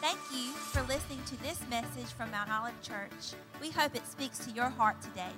Thank you for listening to this message from Mount Olive Church. We hope it speaks to your heart today.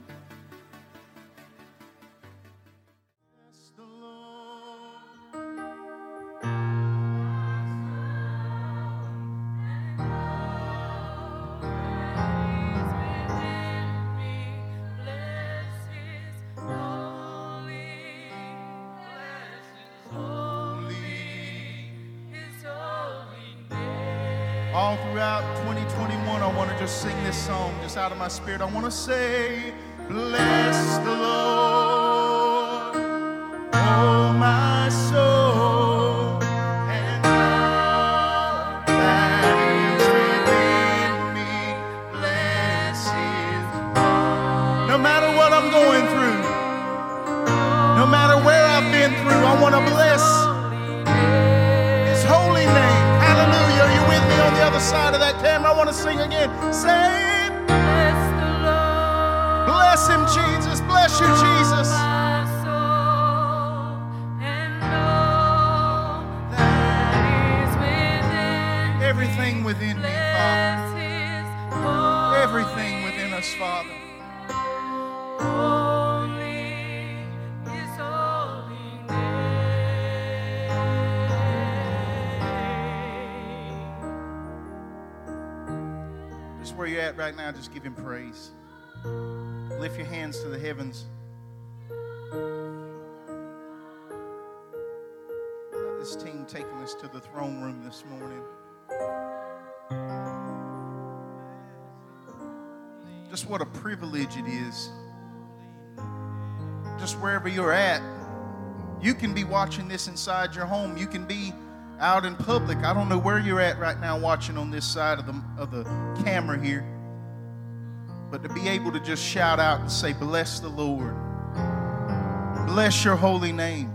All throughout 2021, I want to just sing this song just out of my spirit. I want to say, bless the Lord, oh my soul, and all that is within me. Bless His holy. No matter what I'm going through, no matter where I've been through, I want to bless His holy name. Hallelujah. Are you with me on the other side of that camera? I want to sing again. Say, bless the Lord. Bless Him, Jesus. Bless you, Jesus. My soul and all that is within. Everything within me, Father. Everything within us, Father. Where you're at right now, just give Him praise. Lift your hands to the heavens. Got this team taking us to the throne room this morning. Just what a privilege it is. Just wherever you're at, you can be watching this inside your home. You can be out in public. I don't know where you're at right now watching on this side of the camera here, but to be able to just shout out and say, bless the Lord, bless your holy name.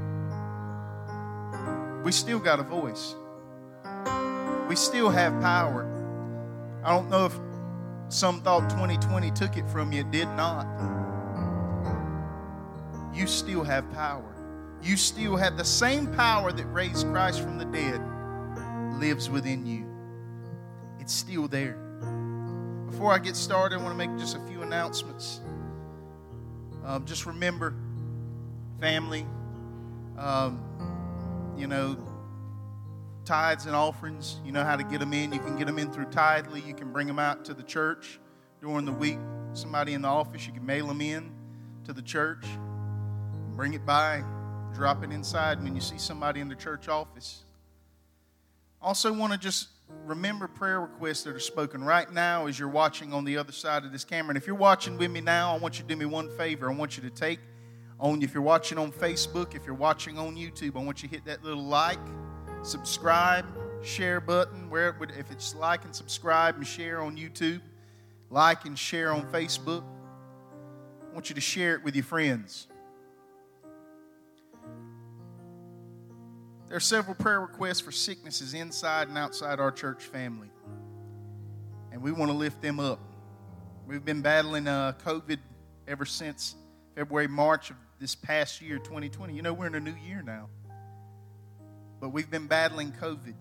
We still got a voice. We still have power. I don't know if some thought 2020 took it from you. It did not. You still have power. You still have the same power that raised Christ from the dead lives within you. It's still there. Before I get started, I want to make just a few announcements. Just remember, family, tithes and offerings, you know how to get them in. You can get them in through Tithely. You can bring them out to the church during the week. Somebody in the office, you can mail them in to the church. Bring it by. Drop it inside when you see somebody in the church office. Also want to just remember prayer requests that are spoken right now as you're watching on the other side of this camera. And if you're watching with me now, I want you to do me one favor. I want you to take on, if you're watching on Facebook, if you're watching on YouTube, I want you to hit that little like, subscribe, share button. If it's like and subscribe and share on YouTube, like and share on Facebook. I want you to share it with your friends. There are several prayer requests for sicknesses inside and outside our church family. And we want to lift them up. We've been battling COVID ever since February, March of this past year, 2020. You know, we're in a new year now. But we've been battling COVID.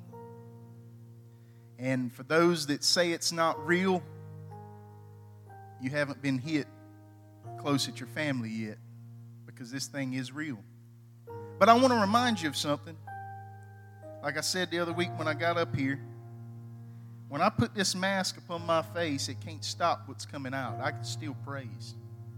And for those that say it's not real, you haven't been hit close at your family yet, because this thing is real. But I want to remind you of something. Like I said the other week when I got up here, when I put this mask upon my face, it can't stop what's coming out. I can still praise.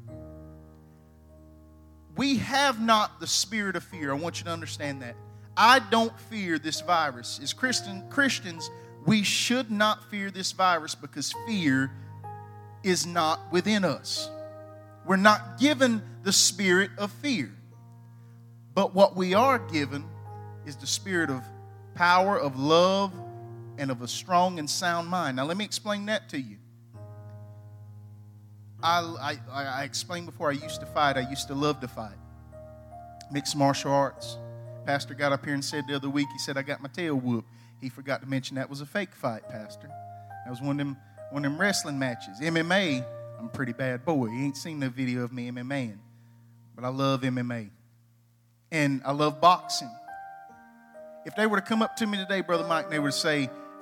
We have not the spirit of fear. I want you to understand that. I don't fear this virus. As Christians, we should not fear this virus because fear is not within us. We're not given the spirit of fear. But what we are given is the spirit of power, of love, and of a strong and sound mind. Now, let me explain that to you. I explained before, I used to fight. I used to love to fight. Mixed martial arts. Pastor got up here and said the other week, he said, I got my tail whooped. He forgot to mention that was a fake fight, Pastor. That was one of them wrestling matches. MMA, I'm a pretty bad boy. You ain't seen no video of me MMAing. But I love MMA. And I love boxing. If they were to come up to me today, Brother Mike, and they were to say,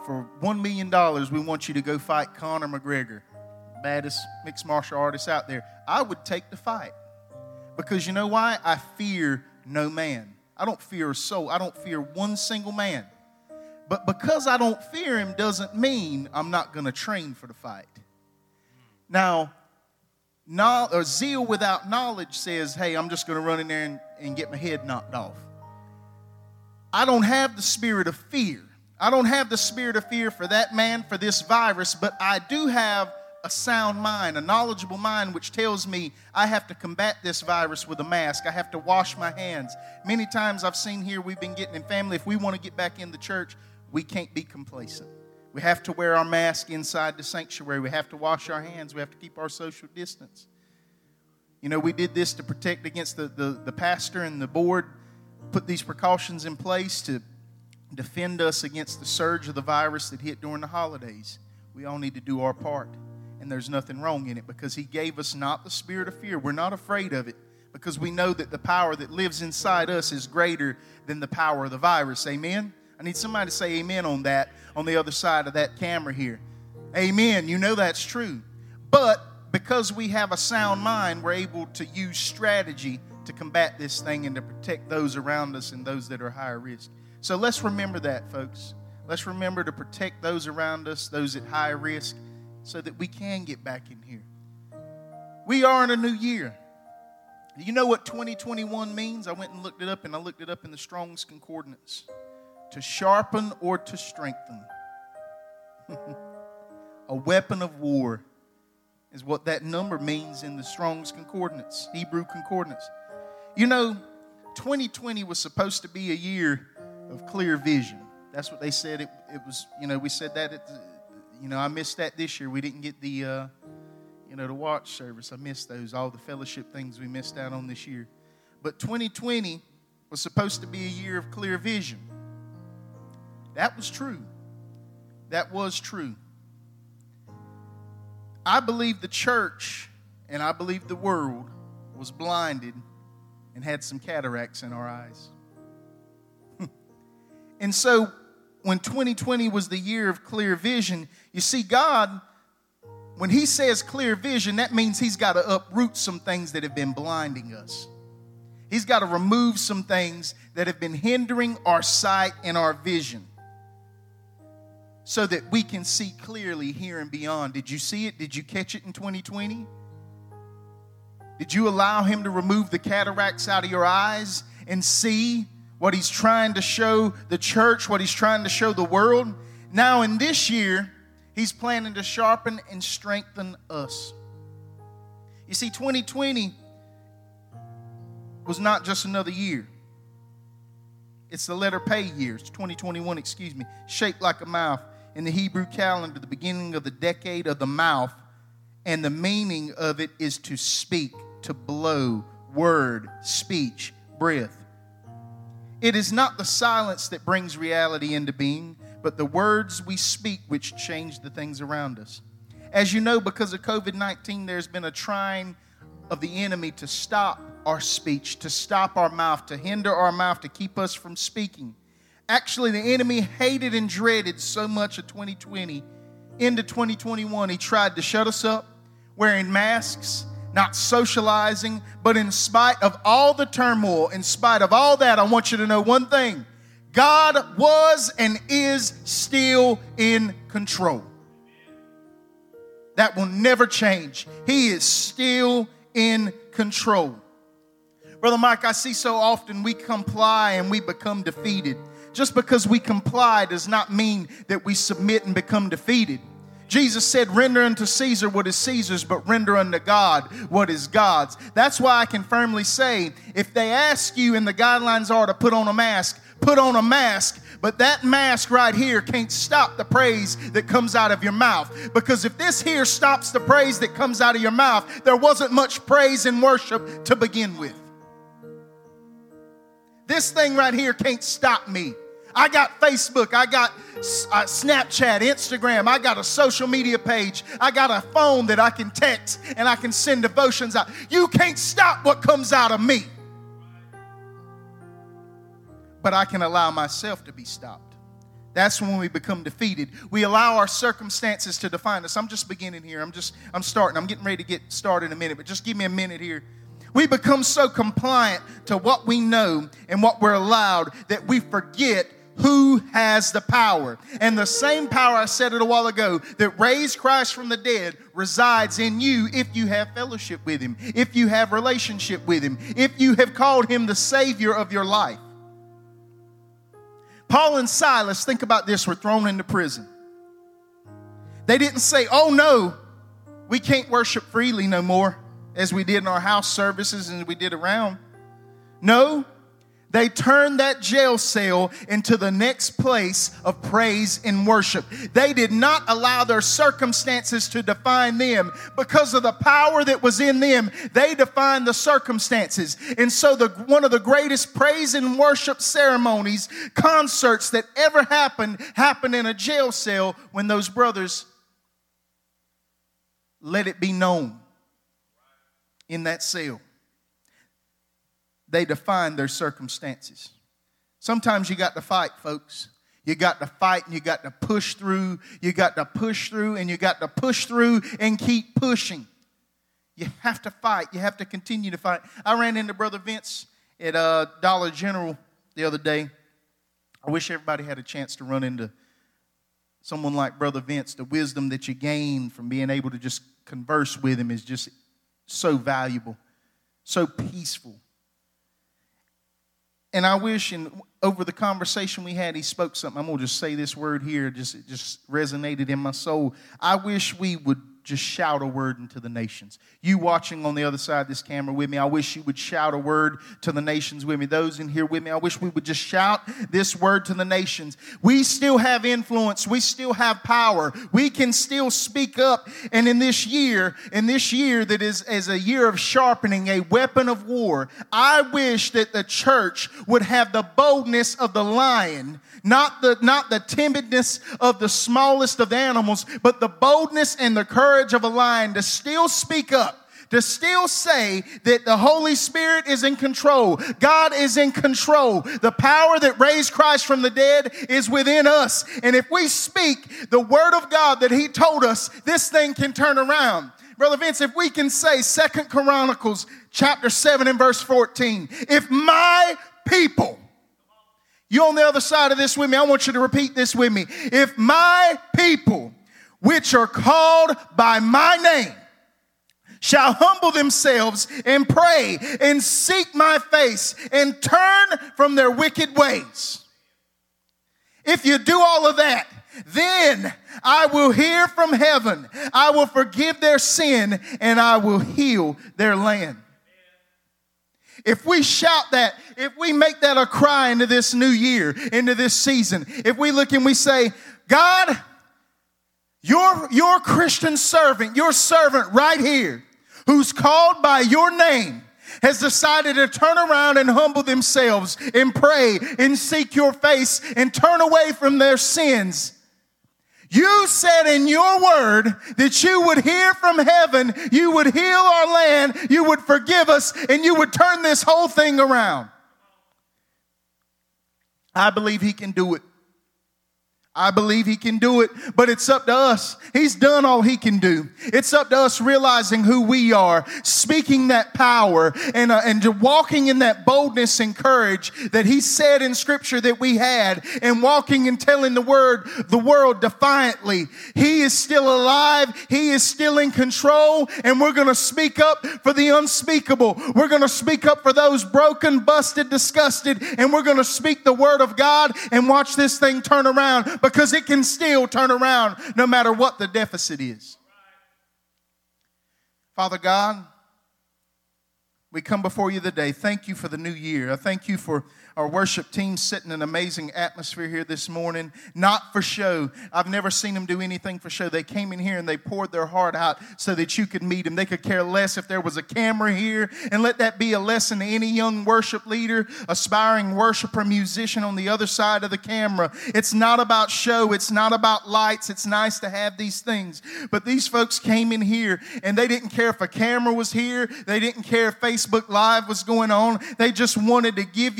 for $1 million, we want you to go fight Conor McGregor, baddest mixed martial artist out there. I would take the fight. Because you know why? I fear no man. I don't fear a soul. I don't fear one single man. But because I don't fear him doesn't mean I'm not going to train for the fight. Now, zeal without knowledge says, hey, I'm just going to run in there and get my head knocked off. I don't have the spirit of fear. I don't have the spirit of fear for that man, for this virus, but I do have a sound mind, a knowledgeable mind, which tells me I have to combat this virus with a mask. I have to wash my hands. Many times I've seen here, we've been getting in family, if we want to get back in the church, we can't be complacent. We have to wear our mask inside the sanctuary. We have to wash our hands. We have to keep our social distance. You know, we did this to protect against the pastor and the board, put these precautions in place to defend us against the surge of the virus that hit during the holidays. We all need to do our part. And there's nothing wrong in it because he gave us not the spirit of fear. We're not afraid of it because we know that the power that lives inside us is greater than the power of the virus. Amen? I need somebody to say amen on that on the other side of that camera here. Amen. You know that's true. But because we have a sound mind, we're able to use strategy to combat this thing and to protect those around us and those that are higher risk. So let's remember that, folks. Let's remember to protect those around us, those at high risk, so that we can get back in here. We are in a new year. Do you know what 2021 means? I went and looked it up, and I looked it up in the Strong's Concordance. To sharpen or to strengthen. A weapon of war is what that number means in the Strong's Concordance, Hebrew Concordance. You know, 2020 was supposed to be a year of clear vision. That's what they said it was. You know, we said that I missed that this year. We didn't get the watch service. I missed those, all the fellowship things we missed out on this year. But 2020 was supposed to be a year of clear vision. That was true. That was true. I believe the church and I believe the world was blinded and had some cataracts in our eyes. And so when 2020 was the year of clear vision, you see, God, when he says clear vision, that means he's got to uproot some things that have been blinding us. He's got to remove some things that have been hindering our sight and our vision so that we can see clearly here and beyond. Did you see it? Did you catch it in 2020? Did you allow him to remove the cataracts out of your eyes and see what he's trying to show the church, what he's trying to show the world? Now in this year, he's planning to sharpen and strengthen us. You see, 2020 was not just another year. It's the letter pay year. It's 2021, shaped like a mouth. In the Hebrew calendar, the beginning of the decade of the mouth, and the meaning of it is to speak, to blow, word, speech, breath. It is not the silence that brings reality into being, but the words we speak which change the things around us. As you know, because of COVID-19, there's been a trying of the enemy to stop our speech, to stop our mouth, to hinder our mouth, to keep us from speaking. Actually, the enemy hated and dreaded so much of 2020. Into 2021, he tried to shut us up, wearing masks, not socializing. But in spite of all the turmoil, in spite of all that, I want you to know one thing. God was and is still in control. That will never change. He is still in control. Brother Mike, I see so often we comply and we become defeated. Just because we comply does not mean that we submit and become defeated. Jesus said, render unto Caesar what is Caesar's, but render unto God what is God's. That's why I can firmly say, if they ask you and the guidelines are to put on a mask, put on a mask. But that mask right here can't stop the praise that comes out of your mouth. Because if this here stops the praise that comes out of your mouth, there wasn't much praise and worship to begin with. This thing right here can't stop me. I got Facebook, I got Snapchat, Instagram, I got a social media page, I got a phone that I can text and I can send devotions out. You can't stop what comes out of me. But I can allow myself to be stopped. That's when we become defeated. We allow our circumstances to define us. I'm just beginning here. I'm starting. I'm getting ready to get started in a minute, but just give me a minute here. We become so compliant to what we know and what we're allowed that we forget who has the power. And the same power, I said it a while ago, that raised Christ from the dead resides in you if you have fellowship with him, if you have relationship with him, if you have called him the Savior of your life. Paul and Silas, think about this, were thrown into prison. They didn't say, oh no, we can't worship freely no more as we did in our house services and we did around. No, they turned that jail cell into the next place of praise and worship. They did not allow their circumstances to define them. Because of the power that was in them, they defined the circumstances. And so one of the greatest praise and worship ceremonies, concerts that ever happened in a jail cell when those brothers let it be known in that cell. They define their circumstances. Sometimes you got to fight, folks. You got to fight and you got to push through. You got to push through and you got to push through and keep pushing. You have to fight. You have to continue to fight. I ran into Brother Vince at Dollar General the other day. I wish everybody had a chance to run into someone like Brother Vince. The wisdom that you gain from being able to just converse with him is just so valuable, so peaceful. And I wish, and over the conversation we had, he spoke something. I'm going to just say this word here. It just resonated in my soul. I wish we would just shout a word into the nations. You watching on the other side of this camera with me, I wish you would shout a word to the nations with me. Those in here with me, I wish we would just shout this word to the nations. We still have influence. We still have power. We can still speak up. And in this year that is as a year of sharpening, a weapon of war, I wish that the church would have the boldness of the lion, not the timidness of the smallest of the animals, but the boldness and the courage of a lion to still speak up, to still say that the Holy Spirit is in control. God is in control. The power that raised Christ from the dead is within us. And if we speak the word of God that he told us, this thing can turn around. Brother Vince, if we can say 2 Chronicles chapter 7 and verse 14, if my people, you on the other side of this with me, I want you to repeat this with me. If my people, which are called by my name, shall humble themselves and pray and seek my face and turn from their wicked ways. If you do all of that, then I will hear from heaven. I will forgive their sin and I will heal their land. If we shout that, if we make that a cry into this new year, into this season, if we look and we say, God, your Christian servant, your servant right here, who's called by your name, has decided to turn around and humble themselves and pray and seek your face and turn away from their sins. You said in your word that you would hear from heaven, you would heal our land, you would forgive us, and you would turn this whole thing around. I believe he can do it. I believe he can do it, but it's up to us. He's done all he can do. It's up to us realizing who we are, speaking that power, and walking in that boldness and courage that he said in Scripture that we had, and walking and telling the world defiantly, he is still alive, he is still in control, and we're going to speak up for the unspeakable. We're going to speak up for those broken, busted, disgusted, and we're going to speak the word of God and watch this thing turn around. Because it can still turn around no matter what the deficit is. Father God, we come before you today. Thank you for the new year. I thank you for our worship team setting an amazing atmosphere here this morning. Not for show. I've never seen them do anything for show. They came in here and they poured their heart out so that you could meet them. They could care less if there was a camera here. And let that be a lesson to any young worship leader, aspiring worshiper, musician on the other side of the camera. It's not about show. It's not about lights. It's nice to have these things. But these folks came in here and they didn't care if a camera was here. They didn't care if Facebook Live was going on. They just wanted to give you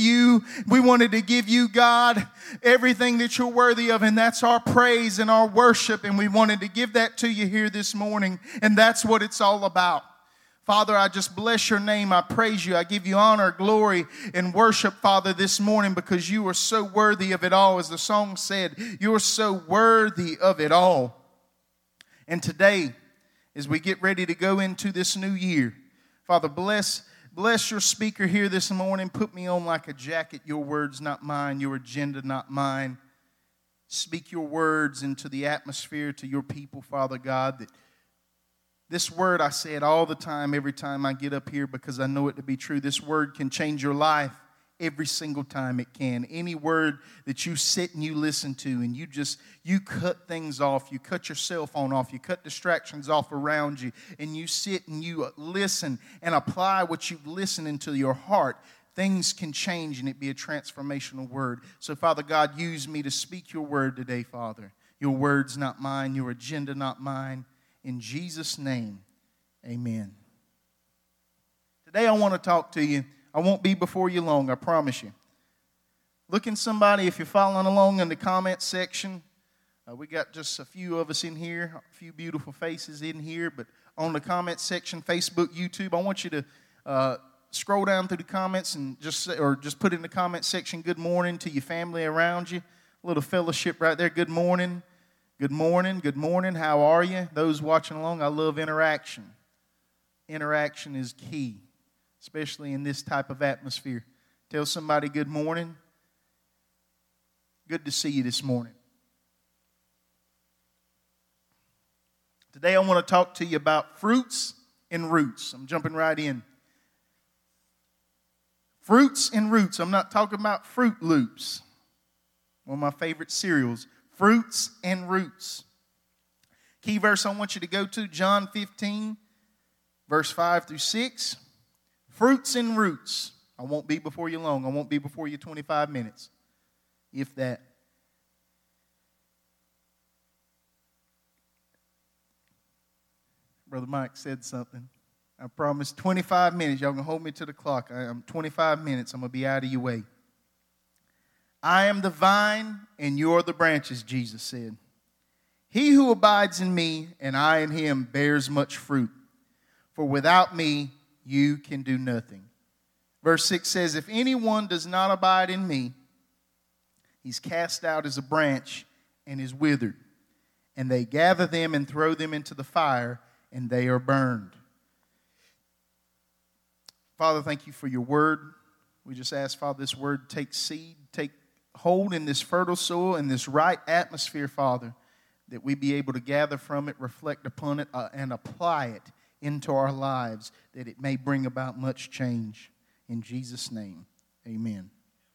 you. We wanted to give you, God, everything that you're worthy of, and that's our praise and our worship, and we wanted to give that to you here this morning, and that's what it's all about. Father, I just bless your name. I praise you. I give you honor, glory, and worship, Father, this morning because you are so worthy of it all. As the song said, you are so worthy of it all. And today, as we get ready to go into this new year, Father, bless your speaker here this morning. Put me on like a jacket. Your words, not mine. Your agenda, not mine. Speak your words into the atmosphere to your people, Father God, that this word I say it all the time, every time I get up here because I know it to be true. This word can change your life every single time it can. Any word that you sit and you listen to and you cut things off, you cut your cell phone off, you cut distractions off around you, and you sit and you listen and apply what you've listened into your heart, things can change and it be a transformational word. So, Father God, use me to speak your word today, Father. Your word's not mine, your agenda not mine. In Jesus' name, amen. Today I want to talk to you. I won't be before you long, I promise you. Look in somebody, if you're following along in the comment section. We got just a few of us in here, a few beautiful faces in here. But on the comment section, Facebook, YouTube, I want you to scroll down through the comments and just put in the comment section, good morning to your family around you. A little fellowship right there, good morning. Good morning, good morning, how are you? Those watching along, I love interaction. Interaction is key, especially in this type of atmosphere. Tell somebody good morning. Good to see you this morning. Today I want to talk to you about fruits and roots. I'm jumping right in. Fruits and roots. I'm not talking about Fruit Loops, one of my favorite cereals. Fruits and roots. Key verse I want you to go to, John 15, verse 5 through 6. Fruits and roots. I won't be before you long. I won't be before you 25 minutes, if that. Brother Mike said something. I promised 25 minutes. Y'all can hold me to the clock. I'm 25 minutes. I'm going to be out of your way. I am the vine, and you are the branches, Jesus said. He who abides in me, and I in him, bears much fruit. For without me, you can do nothing. Verse 6 says, if anyone does not abide in me, he's cast out as a branch and is withered. And they gather them and throw them into the fire, and they are burned. Father, thank you for your word. We just ask, Father, this word take seed, take hold in this fertile soil, in this right atmosphere, Father, that we be able to gather from it, reflect upon it, and apply it into our lives, that it may bring about much change. In Jesus' name, amen.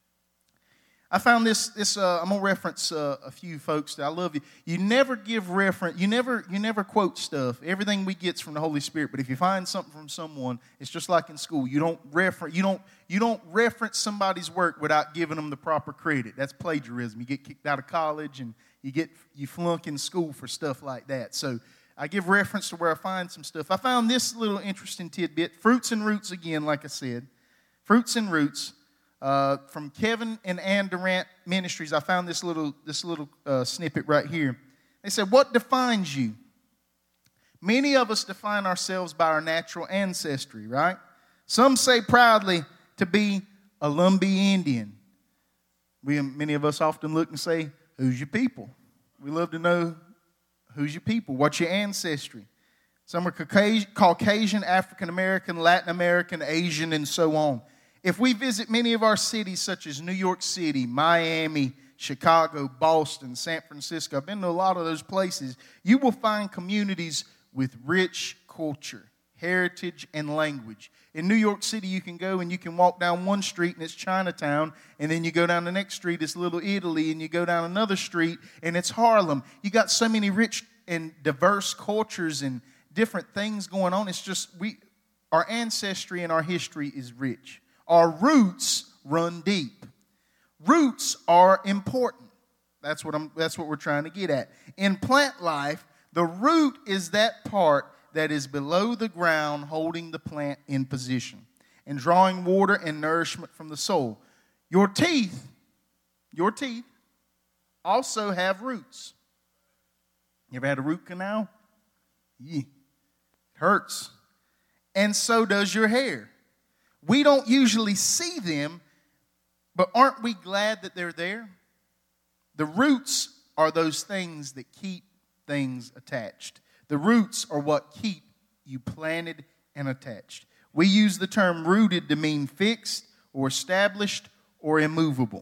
I found this I'm going to reference a few folks that I love. You never give reference, you never quote stuff. Everything we get's from the Holy Spirit, but if you find something from someone, it's just like in school. You don't reference somebody's work without giving them the proper credit. That's plagiarism. You get kicked out of college and you flunk in school for stuff like that. So I give reference to where I find some stuff. I found this little interesting tidbit. Fruits and Roots again, like I said. Fruits and Roots. From Kevin and Ann Durant Ministries, I found this little snippet right here. They said, what defines you? Many of us define ourselves by our natural ancestry, right? Some say proudly to be a Lumbee Indian. Many of us often look and say, who's your people? We love to know who's your people, what's your ancestry. Some are Caucasian, African American, Latin American, Asian, and so on. If we visit many of our cities such as New York City, Miami, Chicago, Boston, San Francisco, I've been to a lot of those places, you will find communities with rich culture, heritage, and language. In New York City, you can go and you can walk down one street and it's Chinatown, and then you go down the next street, it's Little Italy, and you go down another street and it's Harlem. You got so many rich and diverse cultures and different things going on. It's just our ancestry and our history is rich. Our roots run deep. Roots are important. That's what we're trying to get at. In plant life, the root is that part that is below the ground holding the plant in position and drawing water and nourishment from the soil. Your teeth also have roots. You ever had a root canal? Yeah. It hurts. And so does your hair. We don't usually see them, but aren't we glad that they're there? The roots are those things that keep things attached. The roots are what keep you planted and attached. We use the term rooted to mean fixed or established or immovable.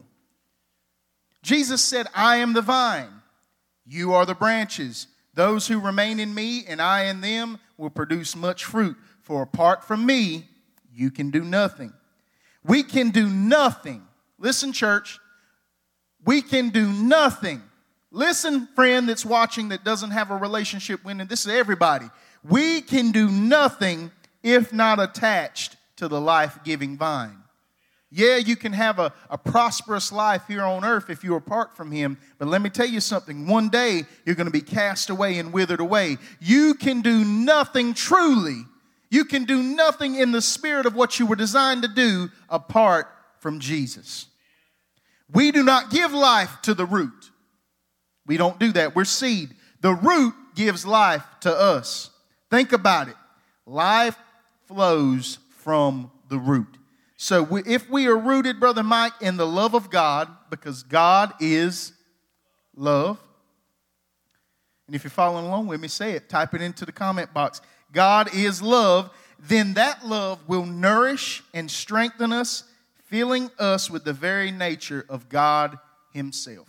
Jesus said, I am the vine, you are the branches. Those who remain in me and I in them will produce much fruit. For apart from me, you can do nothing. We can do nothing. Listen, church. We can do nothing. Listen, friend that's watching that doesn't have a relationship with him. This is everybody. We can do nothing if not attached to the life-giving vine. Yeah, you can have a prosperous life here on earth if you're apart from him. But let me tell you something. One day, you're going to be cast away and withered away. You can do nothing truly. You can do nothing in the spirit of what you were designed to do apart from Jesus. We do not give life to the root. We don't do that. We're seed. The root gives life to us. Think about it. Life flows from the root. So if we are rooted, Brother Mike, in the love of God, because God is love. And if you're following along with me, say it. Type it into the comment box. God is love. Then that love will nourish and strengthen us, filling us with the very nature of God himself.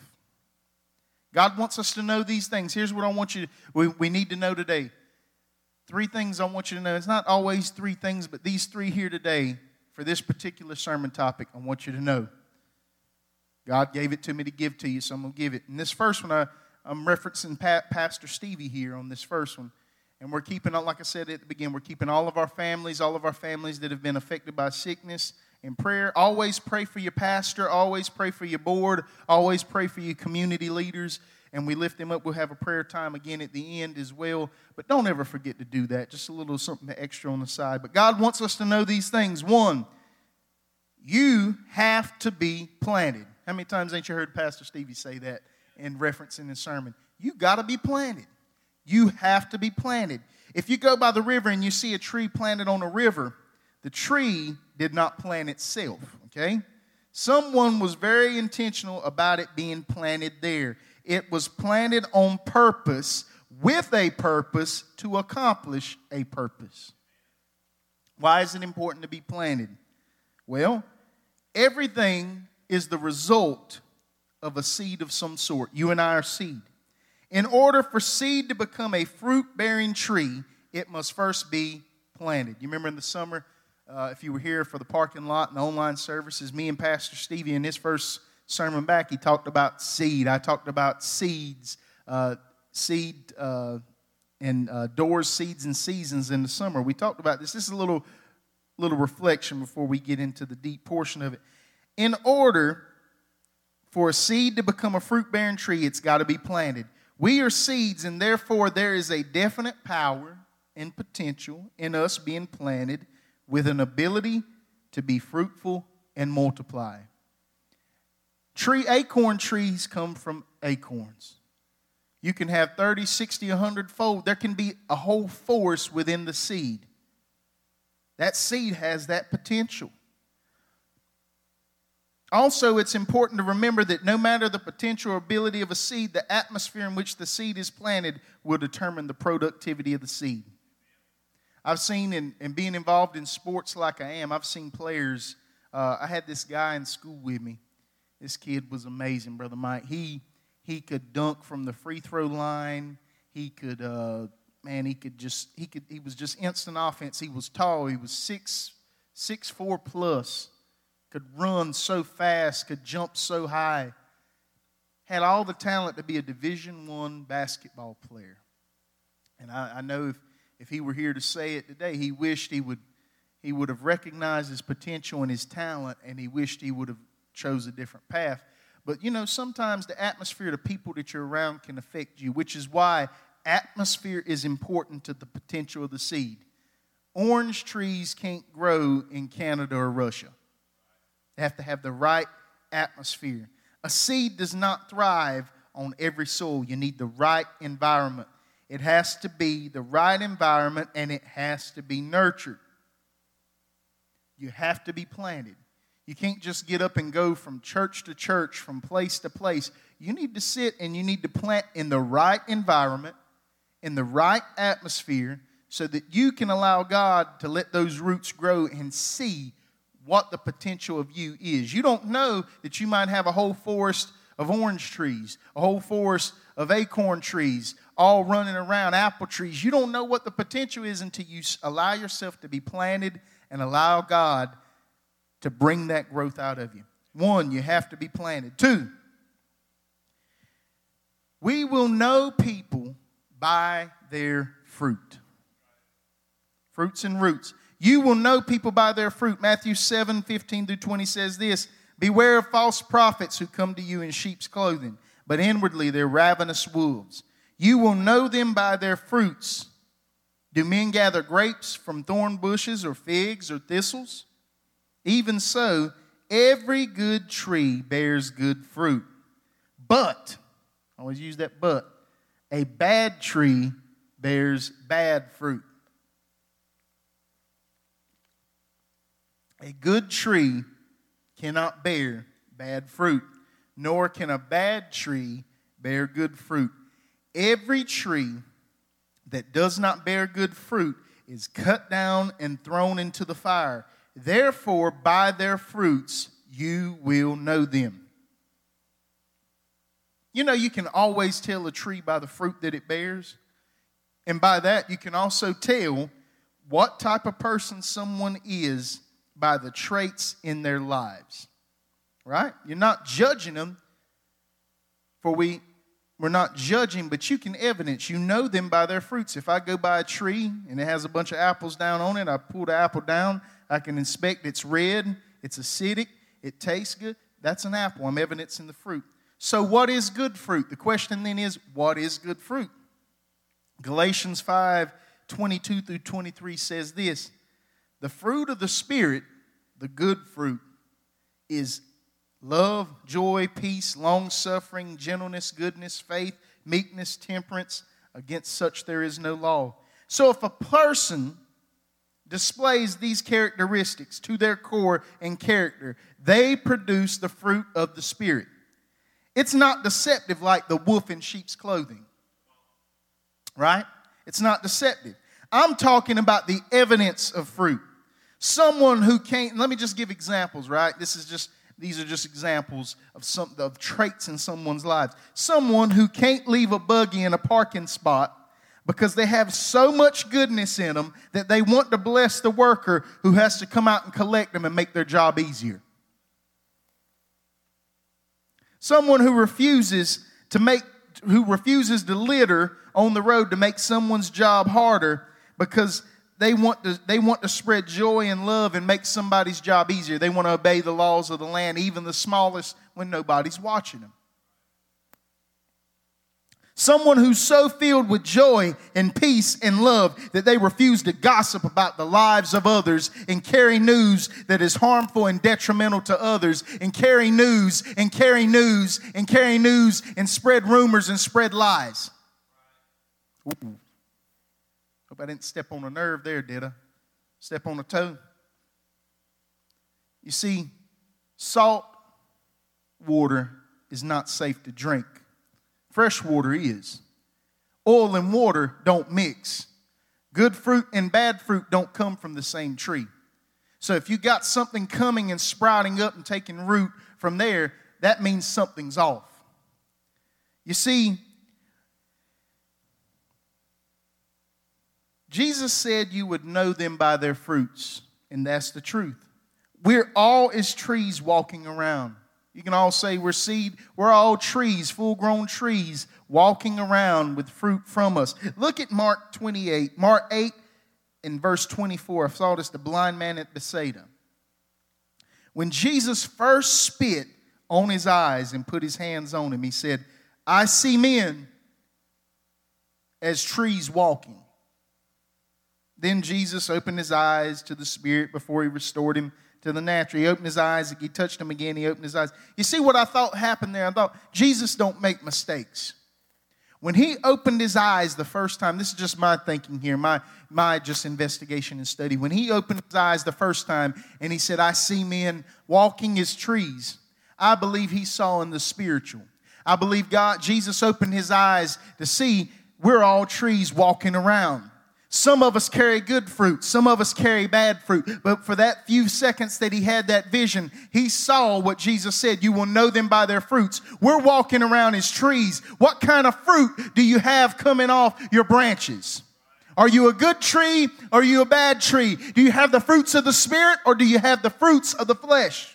God wants us to know these things. Here's what I want you to, we need to know today. 3 things I want you to know. It's not always 3 things, but these 3 here today for this particular sermon topic, I want you to know. God gave it to me to give to you, so I'm going to give it. And this first one, I'm referencing Pastor Stevie here on this first one. And we're keeping, like I said at the beginning, we're keeping all of our families that have been affected by sickness in prayer. Always pray for your pastor. Always pray for your board. Always pray for your community leaders. And we lift them up. We'll have a prayer time again at the end as well. But don't ever forget to do that. Just a little something extra on the side. But God wants us to know these things. 1, you have to be planted. How many times ain't you heard Pastor Stevie say that in referencing his sermon? You got to be planted. You have to be planted. If you go by the river and you see a tree planted on a river, the tree did not plant itself, okay? Someone was very intentional about it being planted there. It was planted on purpose, with a purpose, to accomplish a purpose. Why is it important to be planted? Well, everything is the result of a seed of some sort. You and I are seed. In order for seed to become a fruit-bearing tree, it must first be planted. You remember in the summer, if you were here for the parking lot and the online services, me and Pastor Stevie in his first sermon back, he talked about seed. I talked about seeds, and doors, seeds, and seasons in the summer. We talked about this. This is a little reflection before we get into the deep portion of it. In order for a seed to become a fruit-bearing tree, it's got to be planted. We are seeds, and therefore there is a definite power and potential in us being planted with an ability to be fruitful and multiply. Acorn trees come from acorns. You can have 30, 60, 100-fold. There can be a whole forest within the seed. That seed has that potential. Also, it's important to remember that no matter the potential or ability of a seed, the atmosphere in which the seed is planted will determine the productivity of the seed. I've seen, in being involved in sports like I am, I've seen players. I had this guy in school with me. This kid was amazing, Brother Mike. He could dunk from the free throw line. He could, he was just instant offense. He was tall. He was 6'4" plus. Could run so fast, could jump so high. Had all the talent to be a Division I basketball player. And I know if he were here to say it today, he wished he would have recognized his potential and his talent, and he wished he would have chose a different path. But, sometimes the atmosphere, the people that you're around can affect you, which is why atmosphere is important to the potential of the seed. Orange trees can't grow in Canada or Russia. They have to have the right atmosphere. A seed does not thrive on every soil. You need the right environment. It has to be the right environment, and it has to be nurtured. You have to be planted. You can't just get up and go from church to church, from place to place. You need to sit and you need to plant in the right environment, in the right atmosphere, so that you can allow God to let those roots grow and see what the potential of you is. You don't know that you might have a whole forest of orange trees, a whole forest of acorn trees, all running around, apple trees. You don't know what the potential is until you allow yourself to be planted and allow God to bring that growth out of you. 1, you have to be planted. 2, we will know people by their fruit. Fruits and roots. You will know people by their fruit. Matthew 7:15-20 says this, beware of false prophets who come to you in sheep's clothing, but inwardly they're ravenous wolves. You will know them by their fruits. Do men gather grapes from thorn bushes or figs or thistles? Even so, every good tree bears good fruit. But, I always use that but, a bad tree bears bad fruit. A good tree cannot bear bad fruit, nor can a bad tree bear good fruit. Every tree that does not bear good fruit is cut down and thrown into the fire. Therefore, by their fruits you will know them. You know, you can always tell a tree by the fruit that it bears. And by that, you can also tell what type of person someone is by the traits in their lives. Right? You're not judging them, for we're not judging, but you can evidence. You know them by their fruits. If I go by a tree and it has a bunch of apples down on it, I pull the apple down, I can inspect it's red, it's acidic, it tastes good. That's an apple. I'm evidencing the fruit. So what is good fruit? The question then is, what is good fruit? Galatians 5:22-23 says this, the fruit of the Spirit, the good fruit, is love, joy, peace, long-suffering, gentleness, goodness, faith, meekness, temperance. Against such there is no law. So if a person displays these characteristics to their core and character, they produce the fruit of the Spirit. It's not deceptive like the wolf in sheep's clothing. Right? It's not deceptive. I'm talking about the evidence of fruit. Someone who can't, let me just give examples, right? These are just examples of traits in someone's lives. Someone who can't leave a buggy in a parking spot because they have so much goodness in them that they want to bless the worker who has to come out and collect them and make their job easier. Someone who refuses to litter on the road to make someone's job harder because they want to spread joy and love and make somebody's job easier. They want to obey the laws of the land, even the smallest, when nobody's watching them. Someone who's so filled with joy and peace and love that they refuse to gossip about the lives of others and carry news that is harmful and detrimental to others, and carry news and carry news and carry news and spread rumors and spread lies. Ooh. Hope I didn't step on a nerve there, did I? Step on a toe? You see, salt water is not safe to drink. Fresh water is. Oil and water don't mix. Good fruit and bad fruit don't come from the same tree. So if you got something coming and sprouting up and taking root from there, that means something's off. You see, Jesus said you would know them by their fruits, and that's the truth. We're all as trees walking around. You can all say we're seed. We're all trees, full-grown trees, walking around with fruit from us. Look at Mark 8 and verse 24. I saw this, the blind man at Bethsaida. When Jesus first spit on his eyes and put his hands on him, he said, I see men as trees walking. Then Jesus opened his eyes to the Spirit before he restored him to the natural. He opened his eyes. He touched him again. He opened his eyes. You see what I thought happened there? I thought, Jesus don't make mistakes. When he opened his eyes the first time, this is just my thinking here, my just investigation and study. When he opened his eyes the first time and he said, I see men walking as trees, I believe he saw in the spiritual. I believe Jesus opened his eyes to see we're all trees walking around. Some of us carry good fruit. Some of us carry bad fruit. But for that few seconds that he had that vision, he saw what Jesus said. You will know them by their fruits. We're walking around as trees. What kind of fruit do you have coming off your branches? Are you a good tree or are you a bad tree? Do you have the fruits of the Spirit or do you have the fruits of the flesh?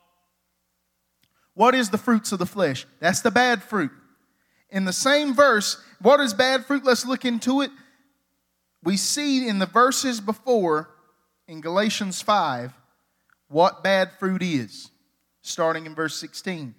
What is the fruits of the flesh? That's the bad fruit. In the same verse, what is bad fruit? Let's look into it. We see in the verses before, in Galatians 5, what bad fruit is, starting in verse 16.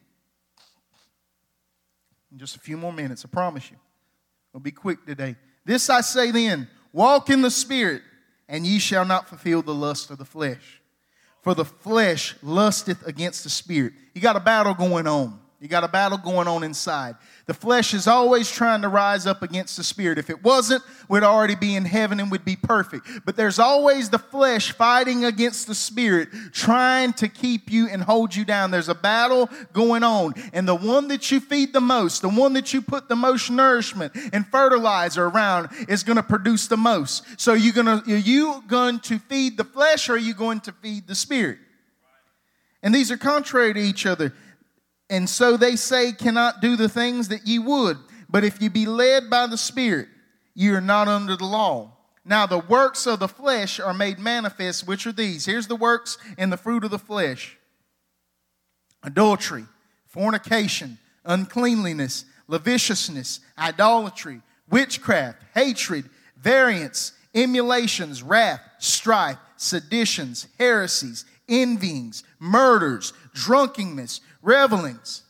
In just a few more minutes, I promise you. We'll be quick today. This I say then, walk in the Spirit, and ye shall not fulfill the lust of the flesh. For the flesh lusteth against the Spirit. You got a battle going on. You got a battle going on inside. The flesh is always trying to rise up against the Spirit. If it wasn't, we'd already be in heaven and would be perfect. But there's always the flesh fighting against the Spirit, trying to keep you and hold you down. There's a battle going on. And the one that you feed the most, the one that you put the most nourishment and fertilizer around is going to produce the most. So are you going to feed the flesh or are you going to feed the Spirit? And these are contrary to each other. And so they say, cannot do the things that ye would. But if ye be led by the Spirit, ye are not under the law. Now the works of the flesh are made manifest, which are these. Here's the works and the fruit of the flesh. Adultery, fornication, uncleanliness, lasciviousness, idolatry, witchcraft, hatred, variance, emulations, wrath, strife, seditions, heresies, envyings, murders, drunkenness, revelings.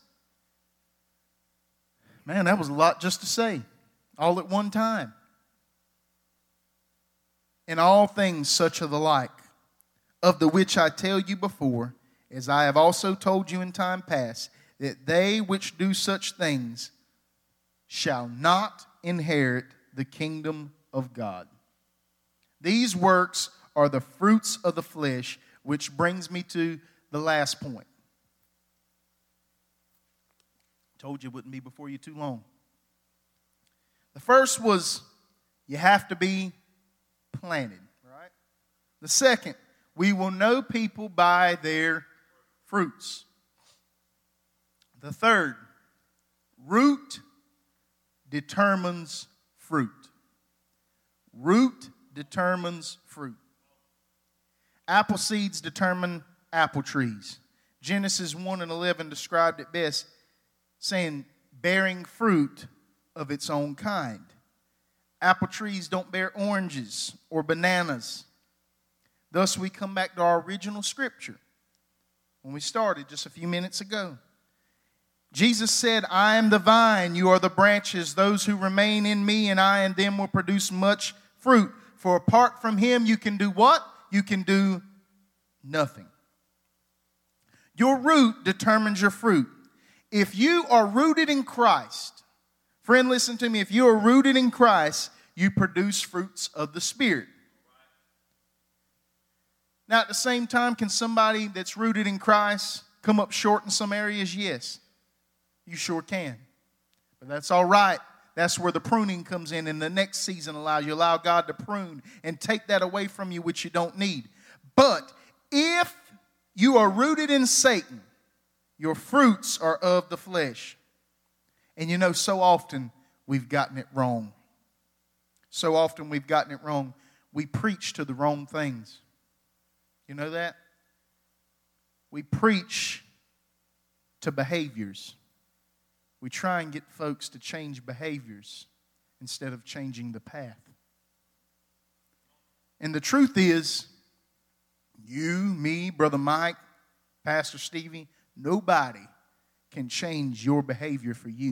Man, that was a lot just to say, all at one time. In all things such are the like, of the which I tell you before, as I have also told you in time past, that they which do such things shall not inherit the kingdom of God. These works are the fruits of the flesh, which brings me to the last point. Told you it wouldn't be before you too long. The first was you have to be planted, right? The second, we will know people by their fruits. The third, root determines fruit. Root determines fruit. Apple seeds determine apple trees. Genesis 1:11 described it best, saying, bearing fruit of its own kind. Apple trees don't bear oranges or bananas. Thus, we come back to our original scripture when we started just a few minutes ago. Jesus said, I am the vine, you are the branches. Those who remain in me and I in them will produce much fruit. For apart from him, you can do what? You can do nothing. Your root determines your fruit. If you are rooted in Christ, friend, listen to me. If you are rooted in Christ, you produce fruits of the Spirit. Now, at the same time, can somebody that's rooted in Christ come up short in some areas? Yes, you sure can. But that's all right. That's where the pruning comes in the next season allow God to prune and take that away from you, which you don't need. But if you are rooted in Satan, your fruits are of the flesh. And you know, so often we've gotten it wrong. So often we've gotten it wrong. We preach to the wrong things. You know that? We preach to behaviors. We try and get folks to change behaviors instead of changing the path. And the truth is, you, me, Brother Mike, Pastor Stevie, nobody can change your behavior for you.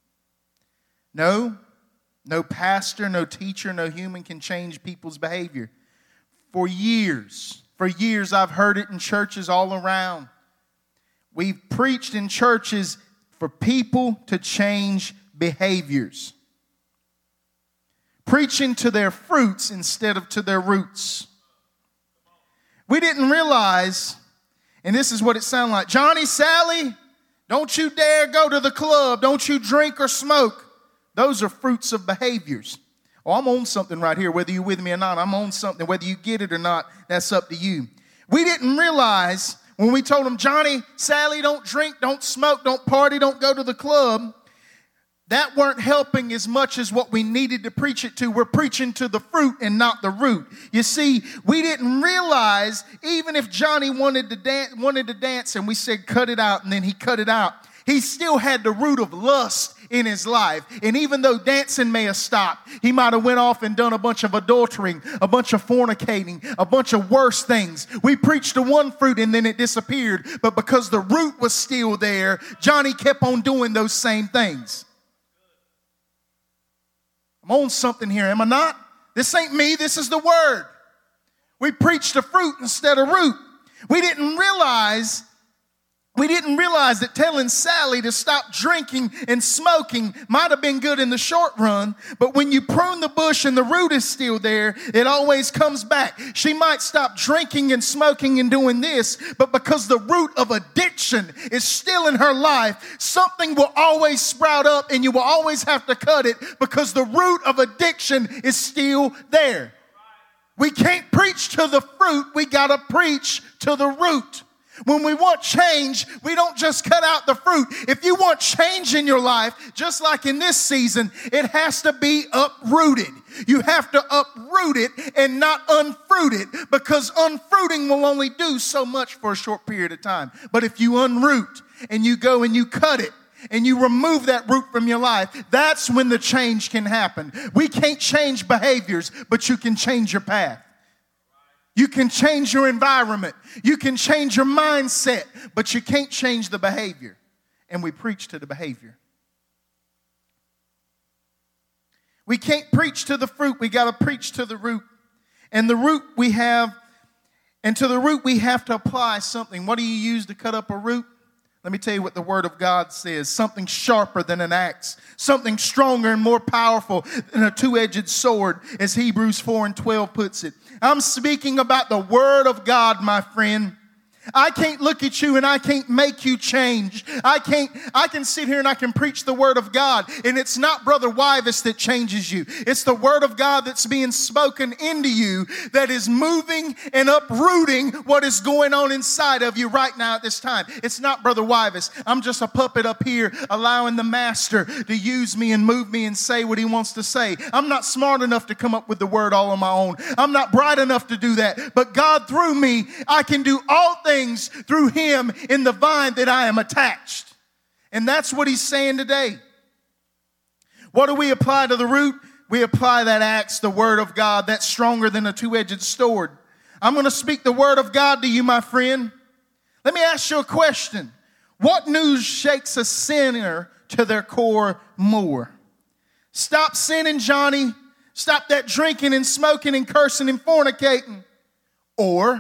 No pastor, no teacher, no human can change people's behavior. For years, For years, I've heard it in churches all around. We've preached in churches for people to change behaviors. Preaching to their fruits instead of to their roots. We didn't realize, and this is what it sounded like. Johnny, Sally, don't you dare go to the club. Don't you drink or smoke. Those are fruits of behaviors. Oh, I'm on something right here, whether you're with me or not. I'm on something. Whether you get it or not, that's up to you. We didn't realize when we told them, Johnny, Sally, don't drink, don't smoke, don't party, don't go to the club. That weren't helping as much as what we needed to preach it to. We're preaching to the fruit and not the root. You see, we didn't realize even if Johnny wanted to dance and we said cut it out and then he cut it out, he still had the root of lust in his life. And even though dancing may have stopped, he might have went off and done a bunch of adultering, a bunch of fornicating, a bunch of worse things. We preached the one fruit and then it disappeared. But because the root was still there, Johnny kept on doing those same things. I'm on something here, am I not? This ain't me, this is the word. We preached the fruit instead of root. We didn't realize that telling Sally to stop drinking and smoking might have been good in the short run, but when you prune the bush and the root is still there, it always comes back. She might stop drinking and smoking and doing this, but because the root of addiction is still in her life, something will always sprout up and you will always have to cut it because the root of addiction is still there. We can't preach to the fruit, we got to preach to the root. When we want change, we don't just cut out the fruit. If you want change in your life, just like in this season, it has to be uprooted. You have to uproot it and not unfruit it because unfruiting will only do so much for a short period of time. But if you unroot and you go and you cut it, and you remove that root from your life, that's when the change can happen. We can't change behaviors, but you can change your path. You can change your environment. You can change your mindset, but you can't change the behavior. And we preach to the behavior. We can't preach to the fruit. We got to preach to the root. And the root we have, and to the root we have to apply something. What do you use to cut up a root? Let me tell you what the Word of God says. Something sharper than an axe. Something stronger and more powerful than a two-edged sword, as Hebrews 4:12 puts it. I'm speaking about the Word of God, my friend. I can't look at you and I can't make you change. I can sit here and I can preach the Word of God. And it's not Brother Wyvis that changes you. It's the Word of God that's being spoken into you that is moving and uprooting what is going on inside of you right now at this time. It's not Brother Wyvis. I'm just a puppet up here allowing the Master to use me and move me and say what He wants to say. I'm not smart enough to come up with the Word all on my own. I'm not bright enough to do that. But God, through me, I can do all things through Him in the vine that I am attached. And that's what He's saying today. What do we apply to the root? We apply that axe, the Word of God, that's stronger than a two-edged sword. I'm going to speak the Word of God to you, my friend. Let me ask you a question. What news shakes a sinner to their core more? Stop sinning, Johnny. Stop that drinking and smoking and cursing and fornicating. Or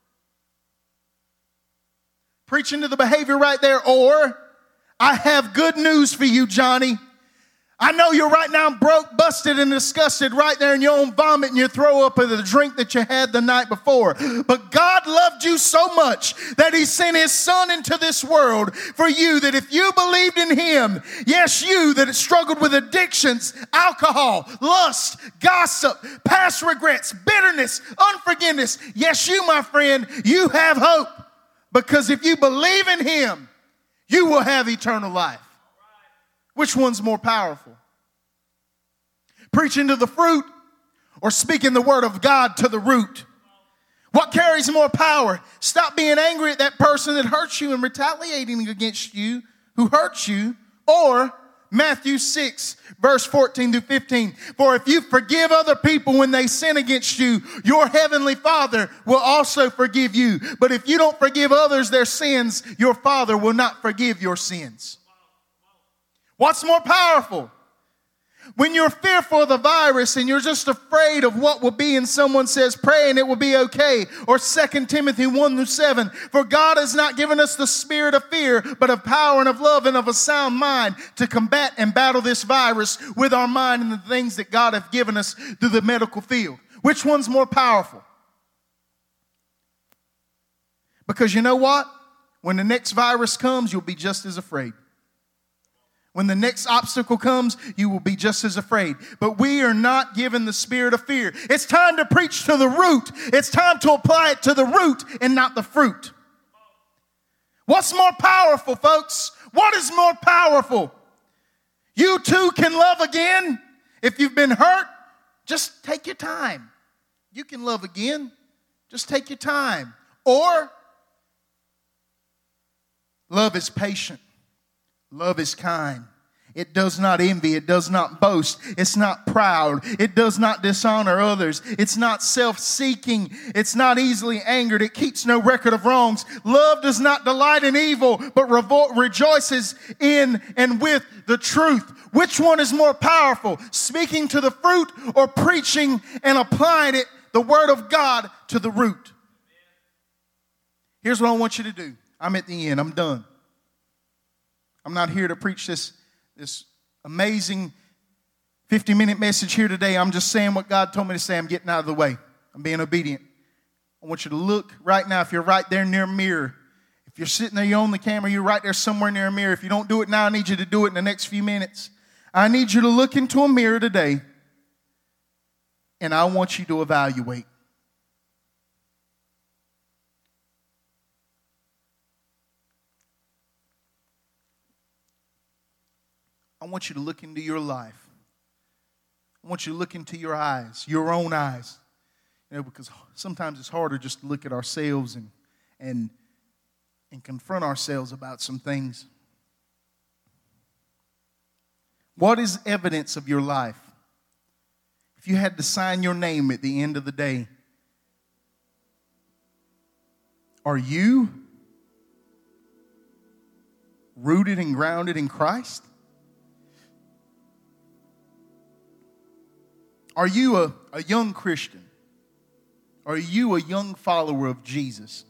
preaching to the behavior right there. Or, I have good news for you, Johnny. I know you're right now broke, busted, and disgusted right there in your own vomit and your throw up of the drink that you had the night before. But God loved you so much that He sent His Son into this world for you, that if you believed in Him, yes, you that struggled with addictions, alcohol, lust, gossip, past regrets, bitterness, unforgiveness, yes, you, my friend, you have hope. Because if you believe in Him, you will have eternal life. Which one's more powerful? Preaching to the fruit or speaking the Word of God to the root? What carries more power? Stop being angry at that person that hurts you and retaliating against you who hurts you. Or Matthew 6, verse 14 through 15. For if you forgive other people when they sin against you, your heavenly Father will also forgive you. But if you don't forgive others their sins, your Father will not forgive your sins. What's more powerful? When you're fearful of the virus and you're just afraid of what will be, and someone says, pray and it will be okay. Or 2 Timothy 1:7, for God has not given us the spirit of fear, but of power and of love and of a sound mind to combat and battle this virus with our mind and the things that God has given us through the medical field. Which one's more powerful? Because you know what? When the next virus comes, you'll be just as afraid. When the next obstacle comes, you will be just as afraid. But we are not given the spirit of fear. It's time to preach to the root. It's time to apply it to the root and not the fruit. What's more powerful, folks? What is more powerful? You too can love again. If you've been hurt, just take your time. You can love again. Just take your time. Or, love is patient. Love is kind. It does not envy. It does not boast. It's not proud. It does not dishonor others. It's not self-seeking. It's not easily angered. It keeps no record of wrongs. Love does not delight in evil, but rejoices in and with the truth. Which one is more powerful? Speaking to the fruit or preaching and applying it, the word of God, to the root? Here's what I want you to do. I'm at the end. I'm done. I'm not here to preach this amazing 50-minute message here today. I'm just saying what God told me to say. I'm getting out of the way. I'm being obedient. I want you to look right now. If you're right there near a mirror, if you're sitting there, you're on the camera, you're right there somewhere near a mirror. If you don't do it now, I need you to do it in the next few minutes. I need you to look into a mirror today, and I want you to evaluate. I want you to look into your life. I want you to look into your eyes, your own eyes. You know, because sometimes it's harder just to look at ourselves and confront ourselves about some things. What is evidence of your life? If you had to sign your name at the end of the day, are you rooted and grounded in Christ? Are you a young Christian? Are you a young follower of Jesus?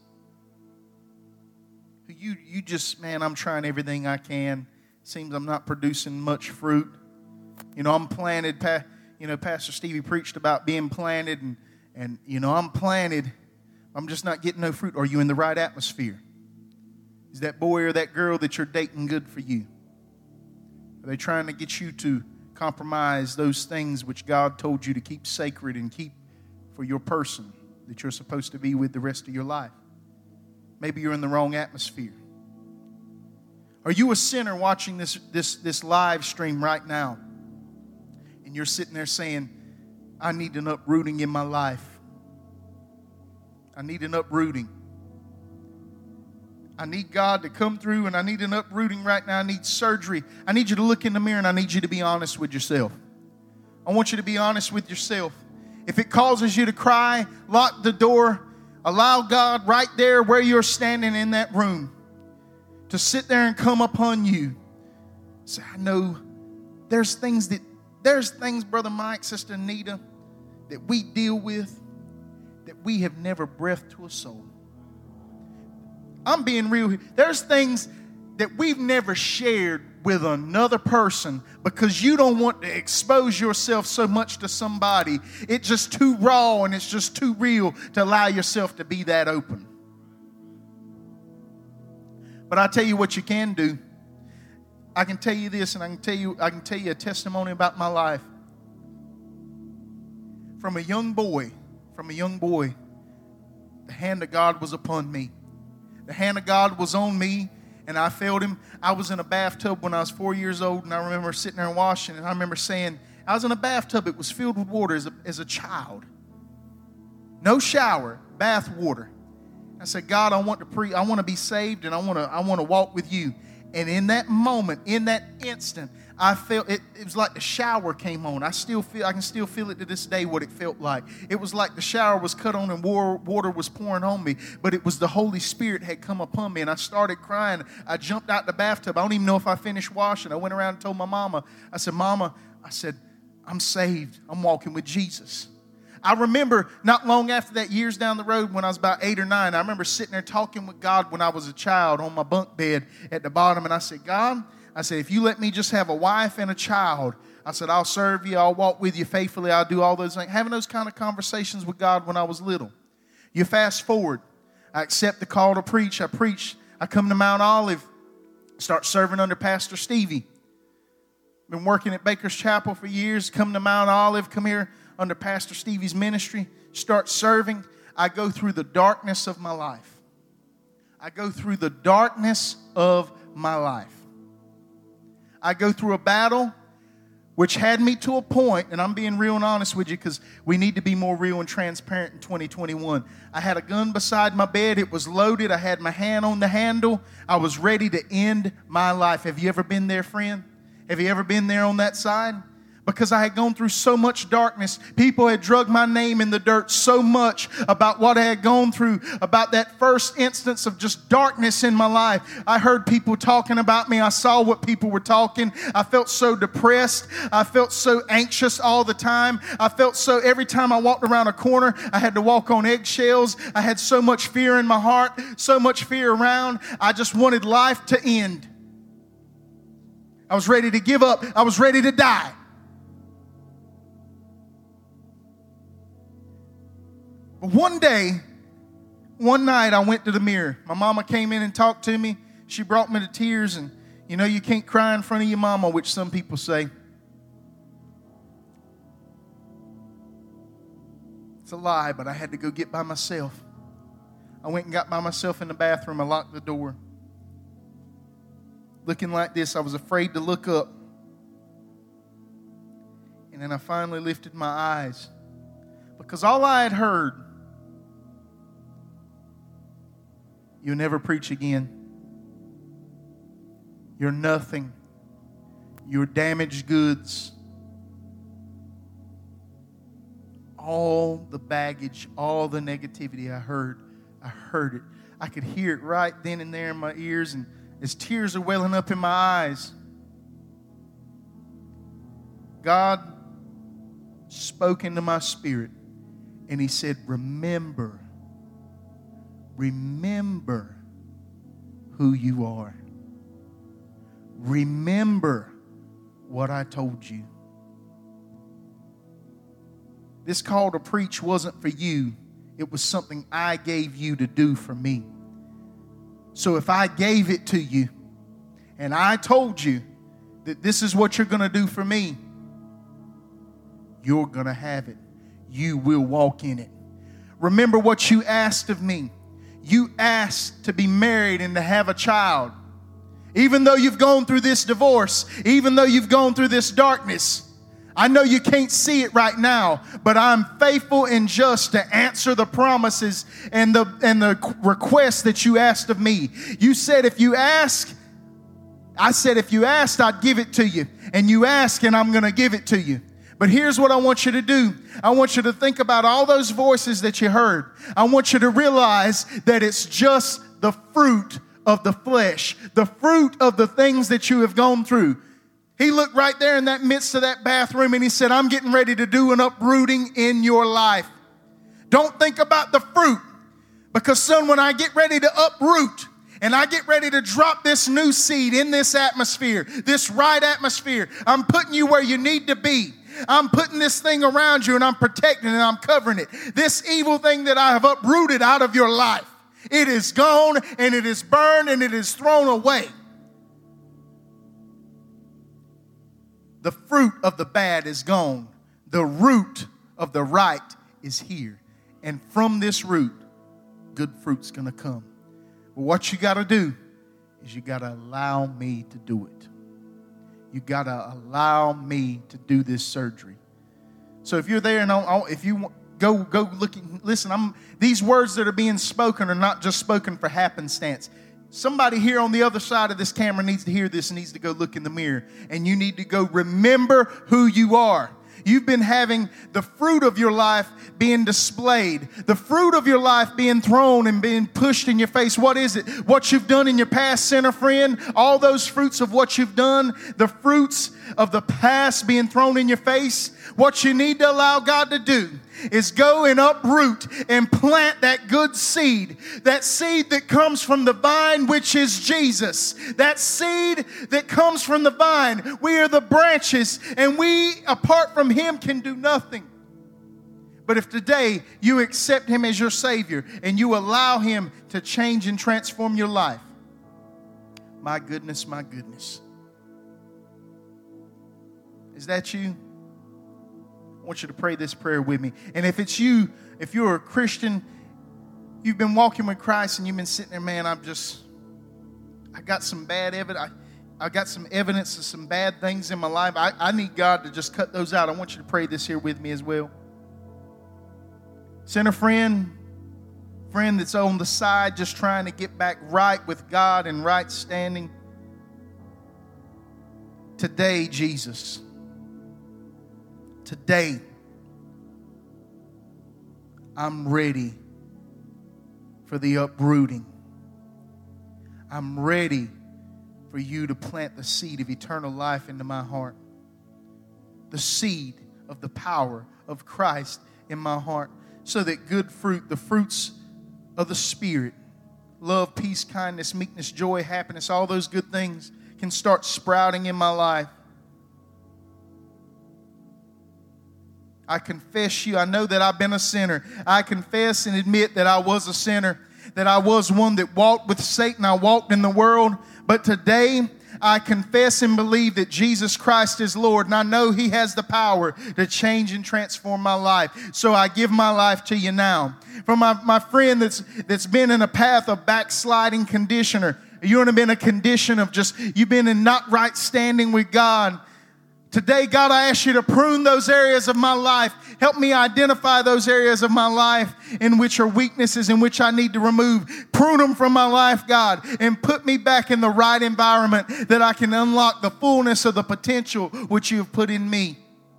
You just, man, I'm trying everything I can. Seems I'm not producing much fruit. You know, I'm planted. Pastor Stevie preached about being planted, and you know, I'm planted. I'm just not getting no fruit. Are you in the right atmosphere? Is that boy or that girl that you're dating good for you? Are they trying to get you to compromise those things which God told you to keep sacred and keep for your person that you're supposed to be with the rest of your life? Maybe you're in the wrong atmosphere. Are you a sinner watching this live stream right now? And you're sitting there saying, I need an uprooting in my life. I need an uprooting. I need God to come through, and I need an uprooting right now. I need surgery. I need you to look in the mirror, and I need you to be honest with yourself. I want you to be honest with yourself. If it causes you to cry, lock the door. Allow God right there where you're standing in that room to sit there and come upon you. Say, I know there's things, Brother Mike, Sister Anita, that we deal with that we have never breathed to a soul. I'm being real here. There's things that we've never shared with another person because you don't want to expose yourself so much to somebody. It's just too raw and it's just too real to allow yourself to be that open. But I tell you what you can do. I can tell you this, and I can tell you a testimony about my life. From a young boy, the hand of God was upon me. The hand of God was on me, and I felt Him. I was in a bathtub when I was 4 years old, and I remember sitting there and washing, and I remember saying, I was in a bathtub. It was filled with water as a child. No shower, bath water. I said, God, I want to be saved, and I want to walk with you. And in that moment, in that instant, I felt it was like the shower came on. I can still feel it to this day what it felt like. It was like the shower was cut on and water was pouring on me, but it was the Holy Spirit had come upon me, and I started crying. I jumped out the bathtub. I don't even know if I finished washing. I went around and told my mama. I said, Mama, I'm saved. I'm walking with Jesus. I remember not long after that, years down the road when I was about 8 or 9, I remember sitting there talking with God when I was a child on my bunk bed at the bottom. And I said, God, I said, if you let me just have a wife and a child, I said, I'll serve you. I'll walk with you faithfully. I'll do all those things. Having those kind of conversations with God when I was little. You fast forward. I accept the call to preach. I preach. I come to Mount Olive, start serving under Pastor Stevie. Been working at Baker's Chapel for years. Come to Mount Olive. Come here under Pastor Stevie's ministry, start serving. I go through the darkness of my life. I go through the darkness of my life. I go through a battle which had me to a point, and I'm being real and honest with you because we need to be more real and transparent in 2021. I had a gun beside my bed. It was loaded. I had my hand on the handle. I was ready to end my life. Have you ever been there, friend? Have you ever been there on that side? Because I had gone through so much darkness. People had drug my name in the dirt so much about what I had gone through, about that first instance of just darkness in my life. I heard people talking about me. I saw what people were talking. I felt so depressed. I felt so anxious all the time. I felt so every time I walked around a corner, I had to walk on eggshells. I had so much fear in my heart, so much fear around. I just wanted life to end. I was ready to give up. I was ready to die. But one night, I went to the mirror. My mama came in and talked to me. She brought me to tears. And, you know, you can't cry in front of your mama, which some people say. It's a lie, but I had to go get by myself. I went and got by myself in the bathroom. I locked the door. Looking like this, I was afraid to look up. And then I finally lifted my eyes. Because all I had heard, you'll never preach again. You're nothing. You're damaged goods. All the baggage, all the negativity I heard it. I could hear it right then and there in my ears, and as tears are welling up in my eyes, God spoke into my spirit, and He said, remember who you are. Remember what I told you. This call to preach wasn't for you. It was something I gave you to do for me. So if I gave it to you and I told you that this is what you're going to do for me, you're going to have it. You will walk in it. Remember what you asked of me. You asked to be married and to have a child. Even though you've gone through this divorce, even though you've gone through this darkness, I know you can't see it right now, but I'm faithful and just to answer the promises and the requests that you asked of me. You said if you ask, I said if you asked, I'd give it to you. And you ask, and I'm going to give it to you. But here's what I want you to do. I want you to think about all those voices that you heard. I want you to realize that it's just the fruit of the flesh, the fruit of the things that you have gone through. He looked right there in that midst of that bathroom and He said, I'm getting ready to do an uprooting in your life. Don't think about the fruit, because son, when I get ready to uproot and I get ready to drop this new seed in this atmosphere, this right atmosphere, I'm putting you where you need to be. I'm putting this thing around you and I'm protecting it and I'm covering it. This evil thing that I have uprooted out of your life, it is gone and it is burned and it is thrown away. The fruit of the bad is gone. The root of the right is here. And from this root, good fruit's going to come. But what you got to do is you got to allow me to do it. You got to allow me to do this surgery. So if you're there and if you go look, listen, these words that are being spoken are not just spoken for happenstance. Somebody here on the other side of this camera needs to hear this and needs to go look in the mirror. And you need to go remember who you are. You've been having the fruit of your life being displayed, the fruit of your life being thrown and being pushed in your face. What is it? What you've done in your past, sinner friend, all those fruits of what you've done, the fruits of the past being thrown in your face. What you need to allow God to do is go and uproot and plant that good seed, that seed that comes from the vine, which is Jesus, that seed that comes from the vine. We are the branches, and we, apart from Him, can do nothing. But if today you accept Him as your Savior and you allow Him to change and transform your life, my goodness, my goodness. Is that you? I want you to pray this prayer with me. And if it's you, if you're a Christian, you've been walking with Christ and you've been sitting there, man, I got some bad evidence. I got some evidence of some bad things in my life. I need God to just cut those out. I want you to pray this here with me as well. Sinner friend that's on the side just trying to get back right with God and right standing. Today, Jesus. Today, I'm ready for the uprooting. I'm ready for you to plant the seed of eternal life into my heart. The seed of the power of Christ in my heart. So that good fruit, the fruits of the Spirit, love, peace, kindness, meekness, joy, happiness, all those good things can start sprouting in my life. I confess you. I know that I've been a sinner. I confess and admit that I was a sinner, that I was one that walked with Satan. I walked in the world. But today, I confess and believe that Jesus Christ is Lord, and I know He has the power to change and transform my life. So I give my life to you now. For my friend that's been in a path of backsliding condition, or you're in a condition of just, you've been in not right standing with God. Today, God, I ask you to prune those areas of my life. Help me identify those areas of my life in which are weaknesses, in which I need to remove. Prune them from my life, God, and put me back in the right environment that I can unlock the fullness of the potential which you have put in me.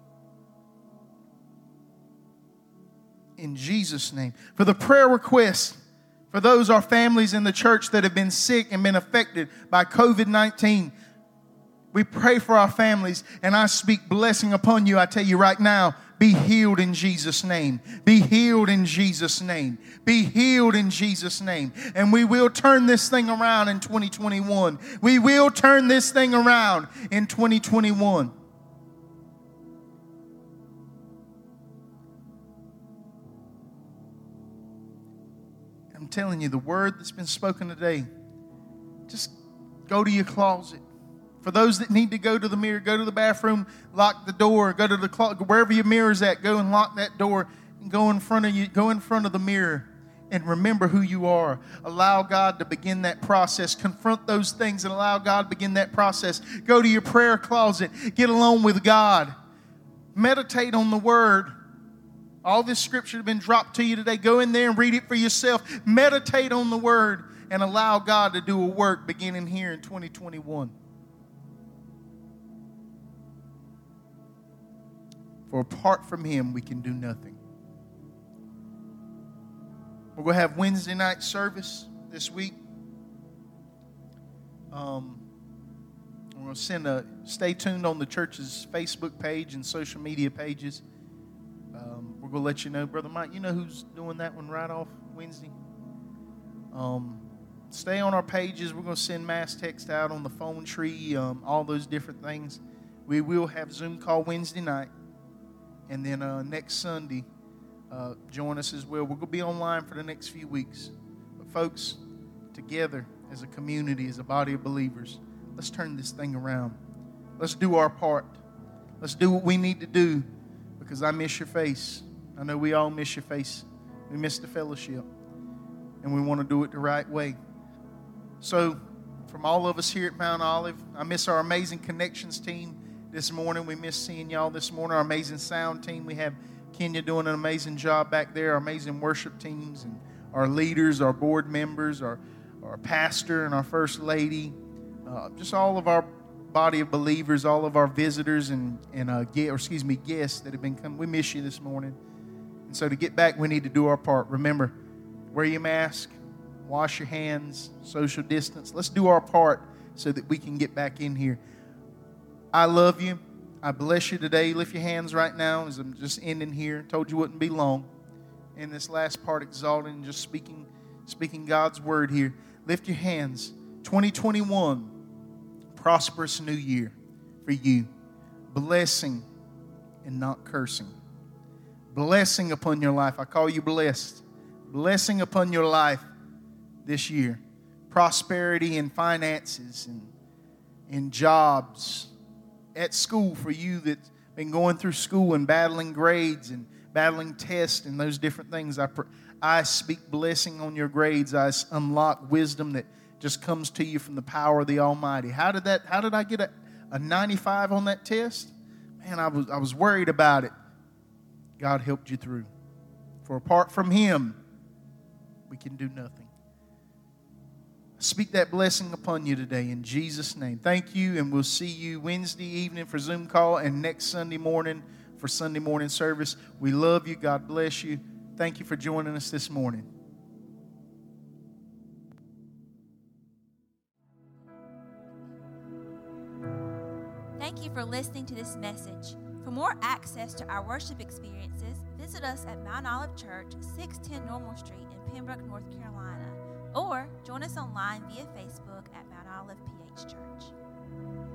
In Jesus' name. For the prayer request, for those our families in the church that have been sick and been affected by COVID-19, we pray for our families, and I speak blessing upon you. I tell you right now, be healed in Jesus' name. Be healed in Jesus' name. Be healed in Jesus' name. And we will turn this thing around in 2021. We will turn this thing around in 2021. I'm telling you, the word that's been spoken today, just go to your closet. For those that need to go to the mirror, go to the bathroom, lock the door, go to the closet, wherever your mirror's at, go and lock that door and go in front of the mirror and remember who you are. Allow God to begin that process. Confront those things and allow God to begin that process. Go to your prayer closet. Get alone with God. Meditate on the Word. All this scripture has been dropped to you today. Go in there and read it for yourself. Meditate on the Word and allow God to do a work beginning here in 2021. For apart from Him, we can do nothing. We're going to have Wednesday night service this week. We're going to stay tuned on the church's Facebook page and social media pages. We're going to let you know. Brother Mike, you know who's doing that one right off Wednesday? Stay on our pages. We're going to send mass text out on the phone tree, all those different things. We will have Zoom call Wednesday night. And then next Sunday, join us as well. We're going to be online for the next few weeks. But folks, together as a community, as a body of believers, let's turn this thing around. Let's do our part. Let's do what we need to do, because I miss your face. I know we all miss your face. We miss the fellowship. And we want to do it the right way. So from all of us here at Mount Olive, I miss our amazing connections team. This morning, we miss seeing y'all this morning. Our amazing sound team. We have Kenya doing an amazing job back there. Our amazing worship teams and our leaders, our board members, our pastor and our first lady. Just all of our body of believers, all of our visitors and guests that have been coming. We miss you this morning. And so to get back, we need to do our part. Remember, wear your mask, wash your hands, social distance. Let's do our part so that we can get back in here. I love you. I bless you today. Lift your hands right now as I'm just ending here. Told you wouldn't be long. In this last part, exalting and just speaking God's word here. Lift your hands. 2021, prosperous new year for you. Blessing and not cursing. Blessing upon your life. I call you blessed. Blessing upon your life this year. Prosperity in finances and in jobs. At school for you that's been going through school and battling grades and battling tests and those different things. I speak blessing on your grades. I unlock wisdom that just comes to you from the power of the Almighty. How did I get a 95 on that test? Man, I was worried about it. God helped you through. For apart from Him, we can do nothing. Speak that blessing upon you today in Jesus' name. Thank you, and we'll see you Wednesday evening for Zoom call and next Sunday morning for Sunday morning service. We love you. God bless you. Thank you for joining us this morning. Thank you for listening to this message. For more access to our worship experiences, visit us at Mount Olive Church, 610 Normal Street in Pembroke, North Carolina, or join us online via Facebook at Mount Olive PH Church.